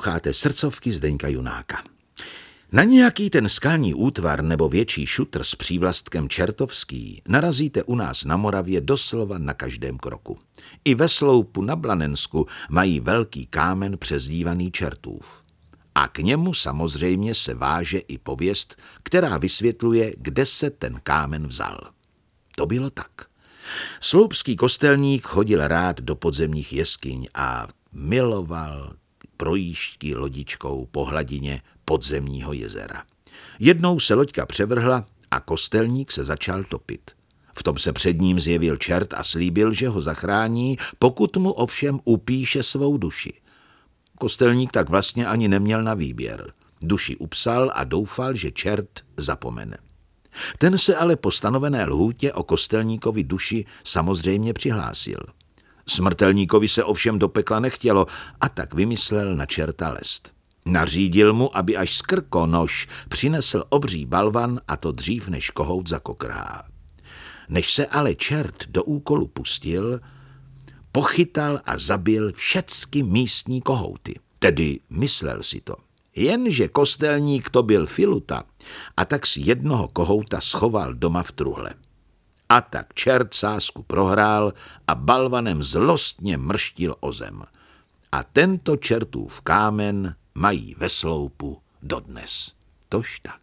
Posloucháte srdcovky Zdeňka Junáka. Na nějaký ten skalní útvar nebo větší šutr s přívlastkem Čertovský narazíte u nás na Moravě doslova na každém kroku. I ve Sloupu na Blanensku mají velký kámen přezdívaný Čertův. A k němu samozřejmě se váže i pověst, která vysvětluje, kde se ten kámen vzal. To bylo tak. Sloupský kostelník chodil rád do podzemních jeskyň a miloval projížďky lodičkou po hladině podzemního jezera. Jednou se loďka převrhla a kostelník se začal topit. V tom se před ním zjevil čert a slíbil, že ho zachrání, pokud mu ovšem upíše svou duši. Kostelník tak vlastně ani neměl na výběr. Duši upsal a doufal, že čert zapomene. Ten se ale po stanovené lhůtě o kostelníkovi duši samozřejmě přihlásil. Smrtelníkovi se ovšem do pekla nechtělo a tak vymyslel na čerta lest. Nařídil mu, aby až z Krkonoš přinesl obří balvan, a to dřív než kohout zakokrhá. Než se ale čert do úkolu pustil, pochytal a zabil všecky místní kohouty. Tedy myslel si to. Jenže kostelník to byl filuta a tak si jednoho kohouta schoval doma v truhle. A tak čert sázku prohrál a balvanem zlostně mrštil o zem. A tento čertův kámen mají ve Sloupu dodnes. Tož tak.